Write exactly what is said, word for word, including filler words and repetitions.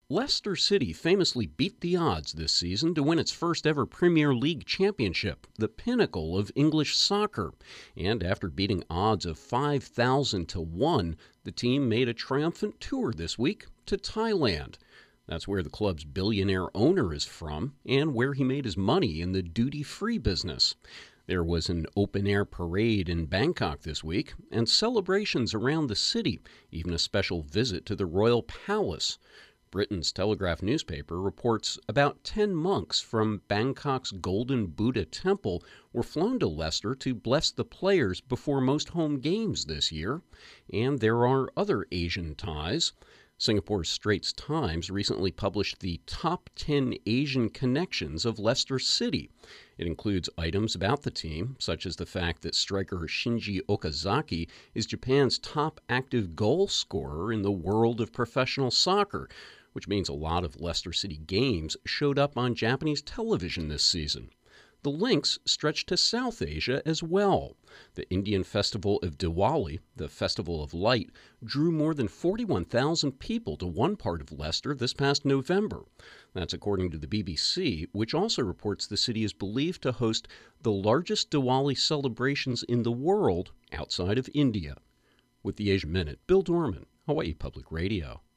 Leicester City famously beat the odds this season to win its first ever Premier League championship, the pinnacle of English soccer. And after beating odds of five thousand to one, the team made a triumphant tour this week to Thailand. That's where the club's billionaire owner is from and where he made his money in the duty-free business. There was an open-air parade in Bangkok this week and celebrations around the city, even a special visit to the Royal Palace. Britain's Telegraph newspaper reports about ten monks from Bangkok's Golden Buddha Temple were flown to Leicester to bless the players before most home games this year. And there are other Asian ties. Singapore's Straits Times recently published the top ten Asian connections of Leicester City. It includes items about the team, such as the fact that striker Shinji Okazaki is Japan's top active goal scorer in the world of professional soccer, which means a lot of Leicester City games showed up on Japanese television this season. The links stretch to South Asia as well. The Indian festival of Diwali, the Festival of Light, drew more than forty-one thousand people to one part of Leicester this past November. That's according to the B B C, which also reports the city is believed to host the largest Diwali celebrations in the world outside of India. With the Asia Minute, Bill Dorman, Hawaii Public Radio.